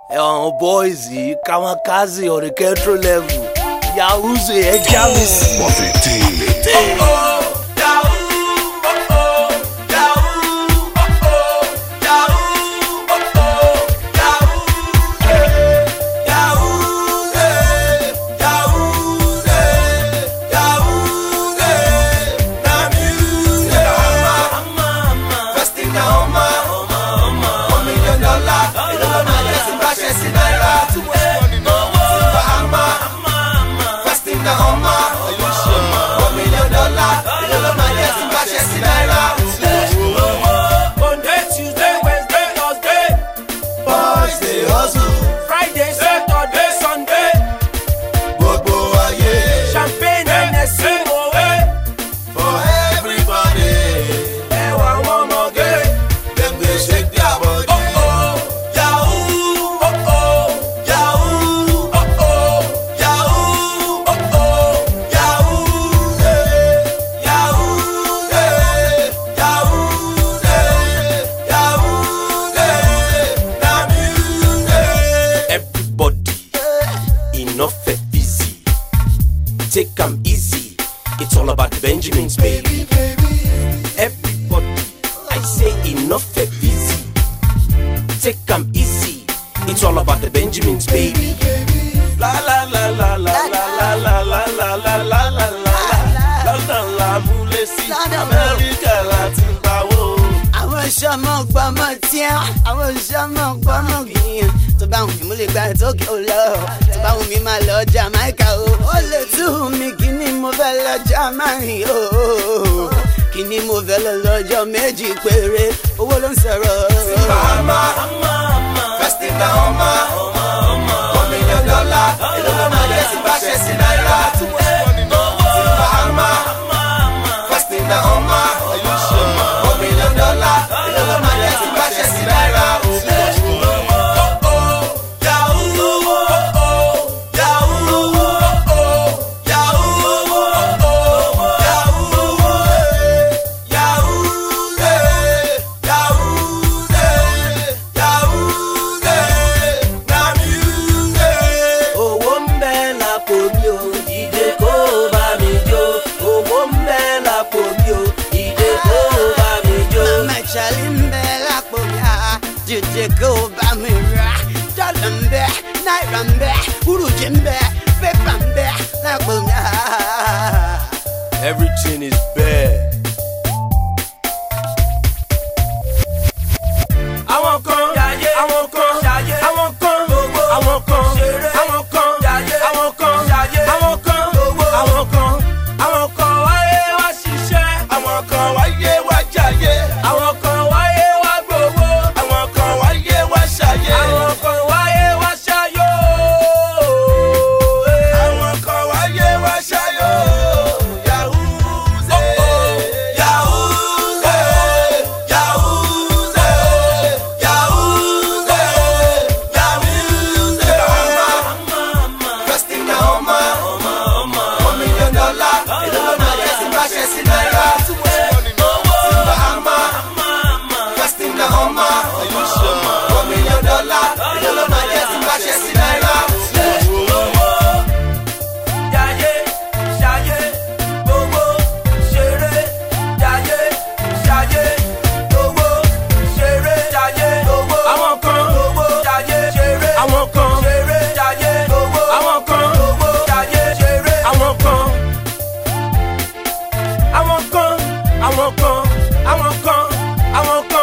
Boys, kamikaze on the control level. Yahoo's a jealousy. Take 'em easy, it's all about the Benjamins, baby. Everybody, I say enough easy. Take 'em easy, it's all about the Benjamins, baby. La la la la la la la la la la la la la la la la mulesi America Latin power. Àwọn ṣọmọ gbọmọ tíá, àwọn ṣọmọ gbọmọ gbìyàn. Tó bá wù mí mo lè gba ìtókè ó lọ. Tó bá wù mí máa lọ Jamaica o. Ó lè tú mi kí ni mo fẹ́ lọ Jamaica o. Kí ni mo fẹ́ lọ lọ́jọ́ méjì péré. Owó ló ń sọ̀rọ̀. Bahama, first in the Homa, $1 million. Èló ló máa yẹ sí bá ṣe sí náírà. Bahama, first in the Homa, $1 million. Èló ló máa yẹ sí bá ṣe sí náírà. Jije go ba mi ra, dollar mbe, naira mbe, uruji mbe, paper mbe, lakbo mi. Everything is bad. Àwọn kan yàyé, àwọn kan yàyé, àwọn kan gbogbo, àwọn kan ṣeré, àwọn kan yàyé, àwọn kan yàyé, àwọn kan gbogbo, àwọn kan wáyé wá ṣiṣẹ́, àwọn kan wáyé wá jayé, àwọn kan wáyé wá gbowó, àwọn kan wáyé wá ṣayé, àwọn kan wáyé wá ṣayó, àwọn kan wáyé wá ṣayó. I won't come.